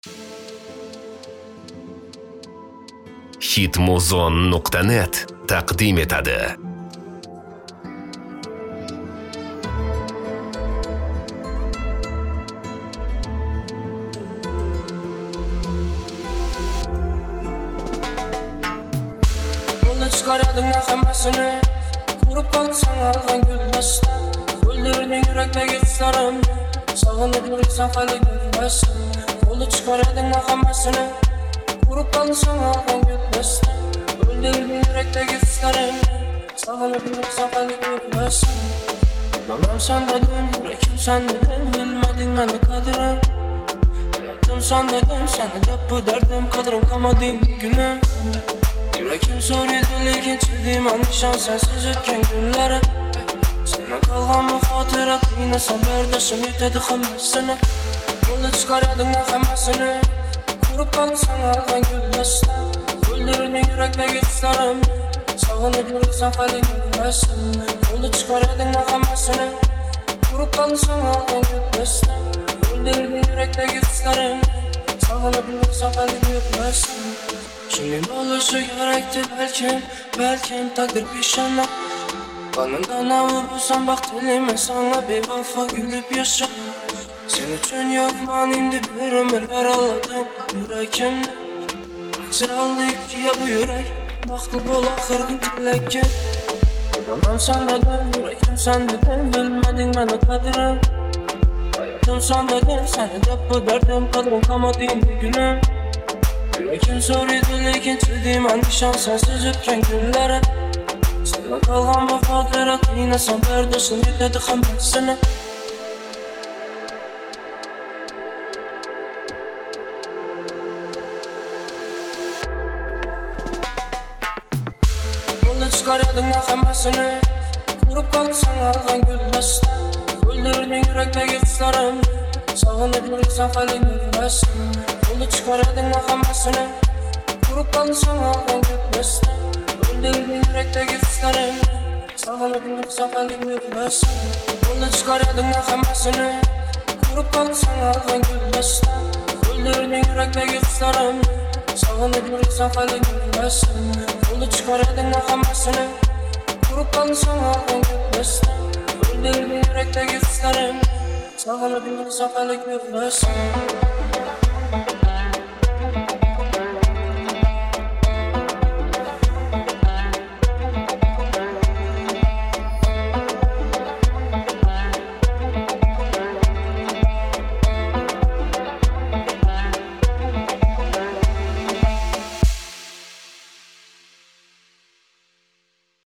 Hitmuzon.net taqdim etadi. Çıkaradın hammasini Kurup kalsan algan gülmesden Güllerinin yürekteki kızlarım Sağınıp yürüysen hali gülmesden Kolu çıkaradın hammasini Kurup kalsan algan gülmesden Güllerinin yürekteki kızlarım Sağınıp yürüysen hali gülmesden Anam sen dedin, yürekim sen dedin Bilmedin beni kadırım Yaptım sen dedin, seni de bu derdim Kadırım kalmadı günüm Yürekim soruyordu lekin çizdiğim an nişan sensiz ötken günlere Sana kalgan bu hatırat yine sen berdesin yetedi hammasını Yolda çıkaradın hammasını Kurup kalsan algan gülmesden Güllerinin yürekteki kızlarım Sağınıp yürüysen hali gülmesden Yolda çıkaradın hammasını Kurup kalsan algan gülmesden Güllerinin yürekteki kızlarım Sağınıp yürüysen hali gülmesden Şimdi olursa gerekti belki takdir pişana Kanından avı bulsam bak dilime sana bir vafa gülüp yaşa Sen için yapman indi bir ömür ver Allah'tan yürekimde Sen aldı ikiye bu yürek Baktı bol ahırgın tilekket Anam sen dedin yürekim sen dedin Bilmedin beni kadırım Hayatım sen dedin seni de bu derdim Kadırım kalmadı indi günüm Yürekim soruyordu lekin çizdiğim an nişan sensiz ötken günlere Sana kalgan bu hatırat yine sen berdesin yetedi hammasını Yolda çıkaradın hammasını Kurup kalsan algan gülmesden Güllerinin yürekteki kızlarım Sağınıp yürüysen hali gülmesden Yolda çıkaradın hammasını Kurup kalsan algan gülmesden Güllerinin yürekteki kızlarım Sağınıp yürüysen hali gülmesden Yolda çıkaradın hammasını Kurup kalsan algan gülmesden Güllerinin yürekteki kızlarım Sağınıp yürüysen hali gülmesden Yolda çıkaradın hammasını Kurup kalsan algan gülmesden Güllerinin yürekteki kızlarım Sağınıp yürüysen hali gülmesden